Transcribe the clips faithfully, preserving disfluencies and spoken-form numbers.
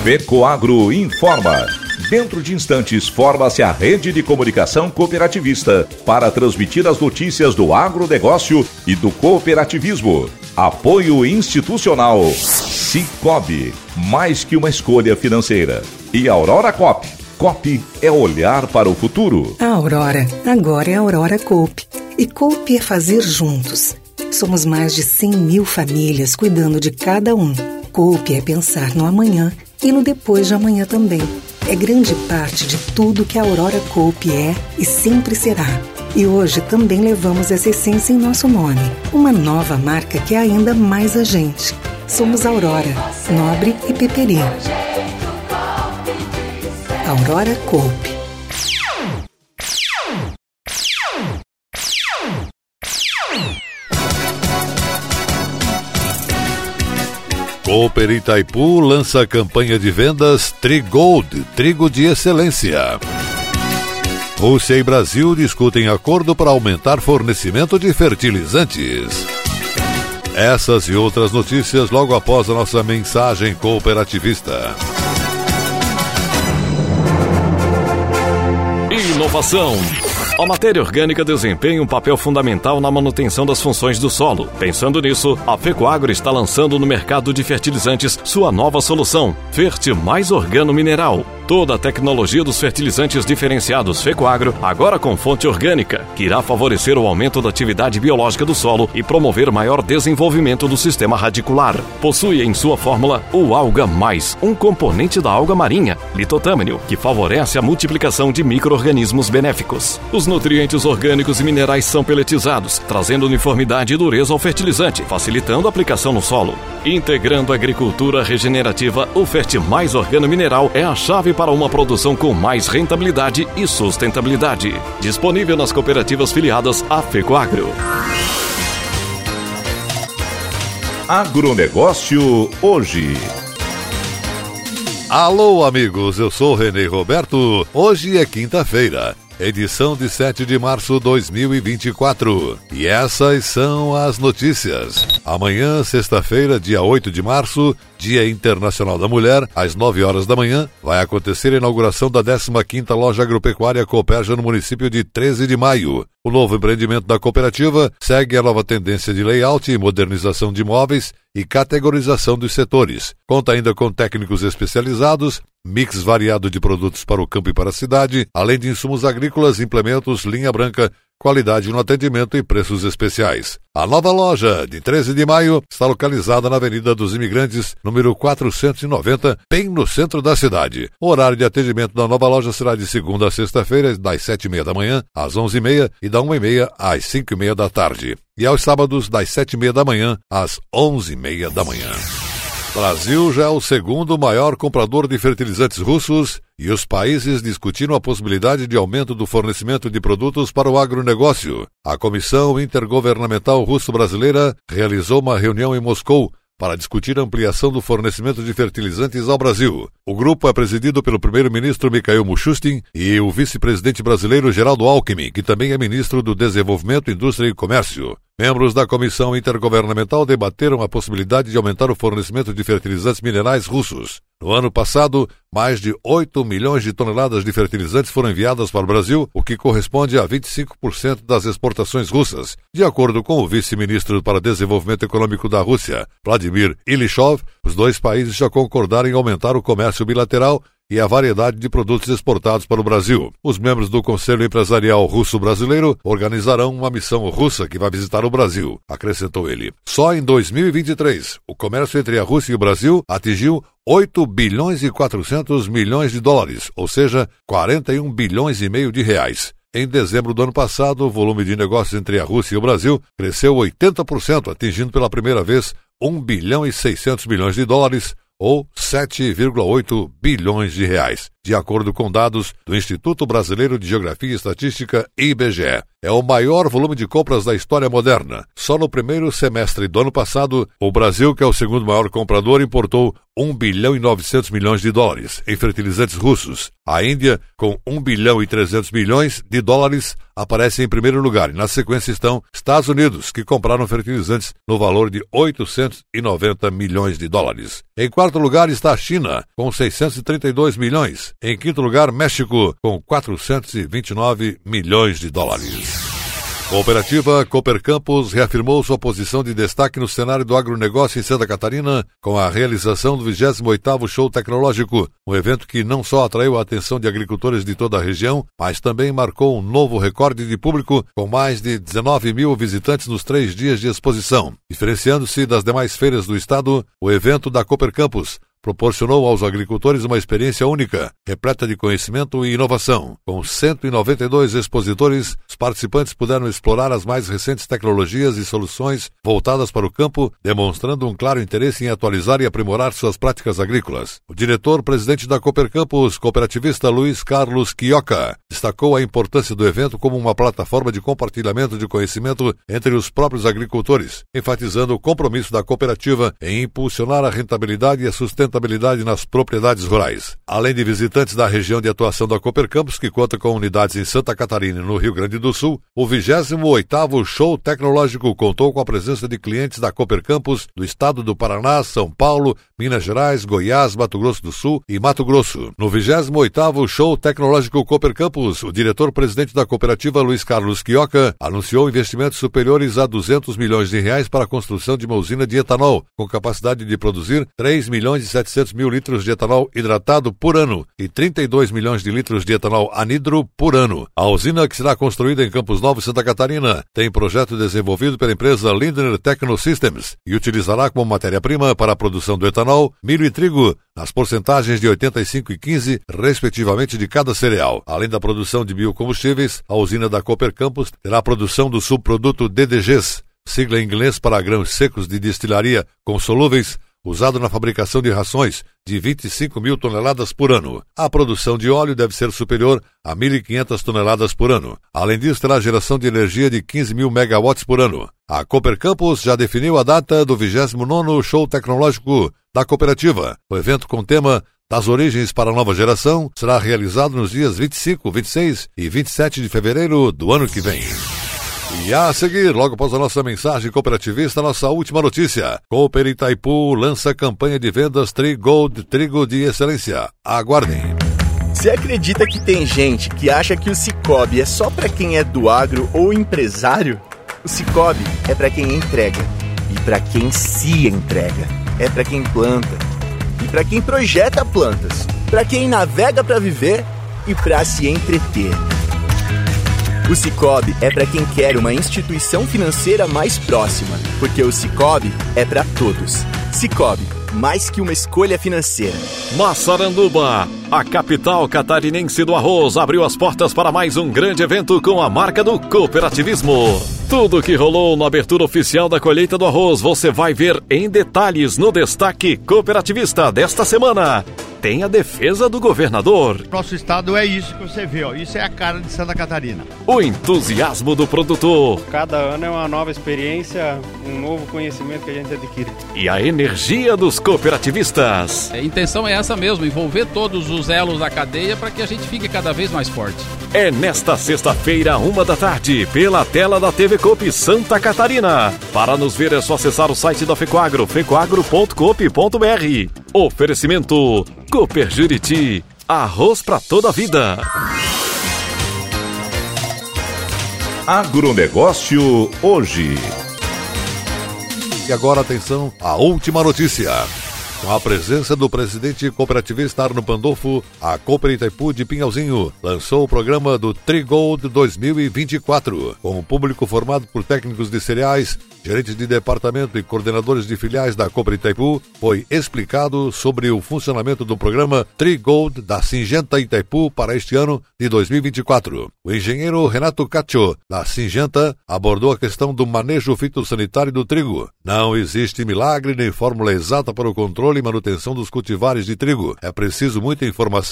FECOAGRO informa. Dentro de instantes, forma-se a rede de comunicação cooperativista para transmitir as notícias do agronegócio e do cooperativismo. Apoio institucional. Cicobi, mais que uma escolha financeira. E Aurora Coop. Coop é olhar para o futuro. A Aurora, agora é a Aurora Coop. E Coop é fazer juntos. Somos mais de cem mil famílias cuidando de cada um. Coop é pensar no amanhã e no depois de amanhã também. É grande parte de tudo que a Aurora Coop é e sempre será. E hoje também levamos essa essência em nosso nome. Uma nova marca que é ainda mais a gente. Somos Aurora, Nobre e Peperi. Aurora Coop. Cooper Itaipu lança a campanha de vendas Trigold, trigo de excelência. Rússia e Brasil discutem acordo para aumentar fornecimento de fertilizantes. Essas e outras notícias logo após a nossa mensagem cooperativista. Inovação. A matéria orgânica desempenha um papel fundamental na manutenção das funções do solo. Pensando nisso, a FECOAGRO está lançando no mercado de fertilizantes sua nova solução, Fert Mais Organo Mineral. Toda a tecnologia dos fertilizantes diferenciados FECOAGRO, agora com fonte orgânica, que irá favorecer o aumento da atividade biológica do solo e promover maior desenvolvimento do sistema radicular. Possui em sua fórmula o Alga Mais, um componente da alga marinha, litotâmino, que favorece a multiplicação de micro-organismos benéficos. Os nutrientes orgânicos e minerais são peletizados, trazendo uniformidade e dureza ao fertilizante, facilitando a aplicação no solo. Integrando a agricultura regenerativa, o Fert Mais Organo Mineral é a chave para uma produção com mais rentabilidade e sustentabilidade. Disponível nas cooperativas filiadas à FECOAGRO. Agronegócio hoje. Alô, amigos, eu sou Renê Roberto. Hoje é quinta-feira, edição de sete de março de dois mil e vinte e quatro. E essas são as notícias. Amanhã, sexta-feira, dia oito de março, Dia Internacional da Mulher, às nove horas da manhã, vai acontecer a inauguração da décima quinta Loja Agropecuária Cooperja no município de treze de maio. O novo empreendimento da cooperativa segue a nova tendência de layout e modernização de imóveis e categorização dos setores. Conta ainda com técnicos especializados, mix variado de produtos para o campo e para a cidade, além de insumos agrícolas, implementos, linha branca, qualidade no atendimento e preços especiais. A nova loja, de treze de maio, está localizada na Avenida dos Imigrantes, número quatrocentos e noventa, bem no centro da cidade. O horário de atendimento da nova loja será de segunda a sexta-feira, das sete e meia da manhã às onze e meia e da uma e meia às cinco e meia da tarde. E aos sábados, das sete e meia da manhã às onze e meia da manhã. Brasil já é o segundo maior comprador de fertilizantes russos e os países discutiram a possibilidade de aumento do fornecimento de produtos para o agronegócio. A Comissão Intergovernamental Russo-Brasileira realizou uma reunião em Moscou para discutir a ampliação do fornecimento de fertilizantes ao Brasil. O grupo é presidido pelo primeiro-ministro Mikhail Mishustin e o vice-presidente brasileiro Geraldo Alckmin, que também é ministro do Desenvolvimento, Indústria e Comércio. Membros da Comissão Intergovernamental debateram a possibilidade de aumentar o fornecimento de fertilizantes minerais russos. No ano passado, mais de oito milhões de toneladas de fertilizantes foram enviadas para o Brasil, o que corresponde a vinte e cinco por cento das exportações russas. De acordo com o vice-ministro para Desenvolvimento Econômico da Rússia, Vladimir Ilishov, os dois países já concordaram em aumentar o comércio bilateral e a variedade de produtos exportados para o Brasil. Os membros do Conselho Empresarial Russo-Brasileiro organizarão uma missão russa que vai visitar o Brasil, acrescentou ele. Só em dois mil e vinte e três, o comércio entre a Rússia e o Brasil atingiu oito bilhões e quatrocentos milhões de dólares, ou seja, quarenta e um bilhões e meio de reais. Em dezembro do ano passado, o volume de negócios entre a Rússia e o Brasil cresceu oitenta por cento, atingindo pela primeira vez um bilhão e seiscentos milhões de dólares, ou sete vírgula oito bilhões de reais. de acordo com dados do Instituto Brasileiro de Geografia e Estatística, I B G E. É o maior volume de compras da história moderna. Só no primeiro semestre do ano passado, o Brasil, que é o segundo maior comprador, importou um bilhão e novecentos milhões de dólares em fertilizantes russos. A Índia, com um bilhão e trezentos milhões de dólares, aparece em primeiro lugar. E na sequência estão Estados Unidos, que compraram fertilizantes no valor de oitocentos e noventa milhões de dólares. Em quarto lugar está a China, com seiscentos e trinta e dois milhões. Em quinto lugar, México, com quatrocentos e vinte e nove milhões de dólares. Cooperativa Cooper Campus reafirmou sua posição de destaque no cenário do agronegócio em Santa Catarina com a realização do vigésimo oitavo Show Tecnológico, um evento que não só atraiu a atenção de agricultores de toda a região, mas também marcou um novo recorde de público com mais de dezenove mil visitantes nos três dias de exposição. Diferenciando-se das demais feiras do estado, o evento da Cooper Campus proporcionou aos agricultores uma experiência única, repleta de conhecimento e inovação. Com cento e noventa e dois expositores, os participantes puderam explorar as mais recentes tecnologias e soluções voltadas para o campo, demonstrando um claro interesse em atualizar e aprimorar suas práticas agrícolas. O diretor-presidente da Cooper Campus, cooperativista Luiz Carlos Quioca, destacou a importância do evento como uma plataforma de compartilhamento de conhecimento entre os próprios agricultores, enfatizando o compromisso da cooperativa em impulsionar a rentabilidade e a sustentabilidade nas propriedades rurais. Além de visitantes da região de atuação da Cooper Campus, que conta com unidades em Santa Catarina e no Rio Grande do Sul, o vigésimo oitavo Show Tecnológico contou com a presença de clientes da Cooper Campus do estado do Paraná, São Paulo, Minas Gerais, Goiás, Mato Grosso do Sul e Mato Grosso. No vigésimo oitavo Show Tecnológico Cooper Campus, o diretor-presidente da cooperativa, Luiz Carlos Quioca, anunciou investimentos superiores a duzentos milhões de reais para a construção de uma usina de etanol, com capacidade de produzir três milhões e setecentos mil litros de etanol hidratado por ano e trinta e dois milhões de litros de etanol anidro por ano. A usina, que será construída em Campos Novos, Santa Catarina, tem projeto desenvolvido pela empresa Lindner Technosystems e utilizará como matéria-prima para a produção do etanol, milho e trigo, nas porcentagens de oitenta e cinco e quinze, respectivamente, de cada cereal. Além da produção de biocombustíveis, a usina da Cooper Campus terá a produção do subproduto D D Gs, sigla em inglês para grãos secos de destilaria consolúveis, usado na fabricação de rações de vinte e cinco mil toneladas por ano. A produção de óleo deve ser superior a mil e quinhentas toneladas por ano. Além disso, terá geração de energia de quinze mil megawatts por ano. A Cooper Campus já definiu a data do vigésimo nono Show Tecnológico da cooperativa. O evento com o tema Das Origens para a Nova Geração será realizado nos dias vinte e cinco, vinte e seis e vinte e sete de fevereiro do ano que vem. E a seguir, logo após a nossa mensagem cooperativista, nossa última notícia. Cooper Itaipu lança campanha de vendas Tri-Gold, trigo de excelência. Aguardem. Você acredita que tem gente que acha que o Cicobi é só para quem é do agro ou empresário? O Cicobi é para quem entrega e para quem se entrega. É para quem planta e para quem projeta plantas, para quem navega para viver e para se entreter. O Cicobi é para quem quer uma instituição financeira mais próxima, porque o Cicobi é para todos. Cicobi, mais que uma escolha financeira. Massaranduba, a capital catarinense do arroz, abriu as portas para mais um grande evento com a marca do cooperativismo. Tudo que rolou na abertura oficial da colheita do arroz você vai ver em detalhes no Destaque Cooperativista desta semana. Tem a defesa do governador. Nosso estado é isso que você vê, ó. Isso é a cara de Santa Catarina. O entusiasmo do produtor. Cada ano é uma nova experiência, um novo conhecimento que a gente adquire. E a energia dos cooperativistas. A intenção é essa mesmo, envolver todos os elos da cadeia para que a gente fique cada vez mais forte. É nesta sexta-feira, uma da tarde, pela tela da T V Coop Santa Catarina. Para nos ver é só acessar o site da Fecoagro, fecoagro ponto coop ponto br. Oferecimento Cooper Juriti, arroz para toda a vida. Agronegócio hoje. E agora, atenção, a última notícia. Com a presença do presidente cooperativista Arno Pandolfo, a Cooper Itaipu de Pinhalzinho lançou o programa do Tri-Gold dois mil e vinte e quatro. Com o público formado por técnicos de cereais, gerentes de departamento e coordenadores de filiais da Cooper Itaipu, foi explicado sobre o funcionamento do programa Tri-Gold da Syngenta Itaipu para este ano de dois mil e vinte e quatro. O engenheiro Renato Caccio, da Syngenta, abordou a questão do manejo fitossanitário do trigo. Não existe milagre nem fórmula exata para o controle e manutenção dos cultivares de trigo. É preciso muita informação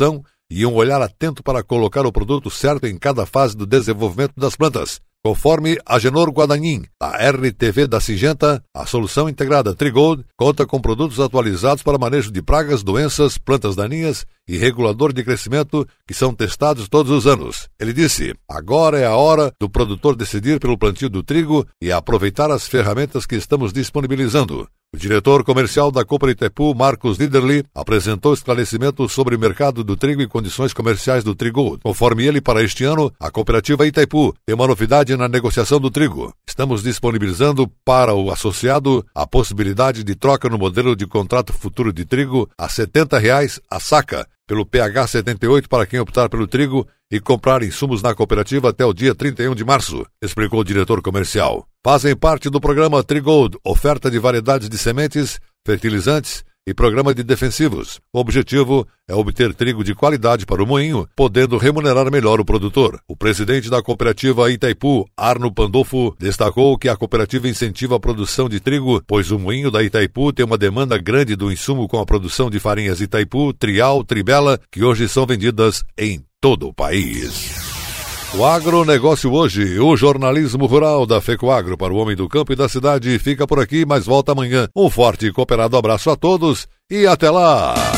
e um olhar atento para colocar o produto certo em cada fase do desenvolvimento das plantas. Conforme Agenor Guadagnino, da R T V da Singenta, a solução integrada Trigold conta com produtos atualizados para manejo de pragas, doenças, plantas daninhas e regulador de crescimento que são testados todos os anos. Ele disse, agora é a hora do produtor decidir pelo plantio do trigo e aproveitar as ferramentas que estamos disponibilizando. O diretor comercial da Cooper Itaipu, Marcos Liderli, apresentou esclarecimentos sobre o mercado do trigo e condições comerciais do Trigold. Conforme ele, para este ano, a cooperativa Itaipu tem uma novidade na negociação do trigo. Estamos disponibilizando para o associado a possibilidade de troca no modelo de contrato futuro de trigo a setenta reais a saca, pelo P H setenta e oito para quem optar pelo trigo e comprar insumos na cooperativa até o dia trinta e um de março, explicou o diretor comercial. Fazem parte do programa Trigold, oferta de variedades de sementes, fertilizantes e programa de defensivos. O objetivo é obter trigo de qualidade para o moinho, podendo remunerar melhor o produtor. O presidente da cooperativa Itaipu, Arno Pandolfo, destacou que a cooperativa incentiva a produção de trigo, pois o moinho da Itaipu tem uma demanda grande do insumo com a produção de farinhas Itaipu, Trial, Tribela, que hoje são vendidas em todo o país. O agronegócio hoje, o jornalismo rural da FECOAGRO para o homem do campo e da cidade fica por aqui, mas volta amanhã. Um forte e cooperado abraço a todos e até lá!